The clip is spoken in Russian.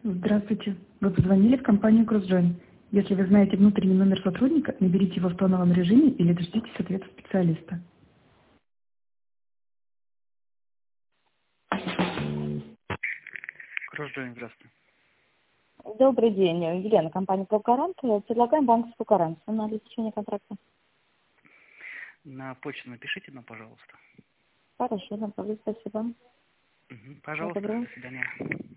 Здравствуйте. Вы позвонили в компанию CrossJoin. Если вы знаете внутренний номер сотрудника, наберите его в тоновом режиме или дождитесь ответа специалиста. CrossJoin, здравствуйте. Добрый день, Елена, компания ProGarant. Предлагаем банковскую гарантию на обеспечение контракта. На почту напишите нам, пожалуйста. Хорошо, направлю, спасибо. Пожалуйста, Доброго. до свидания.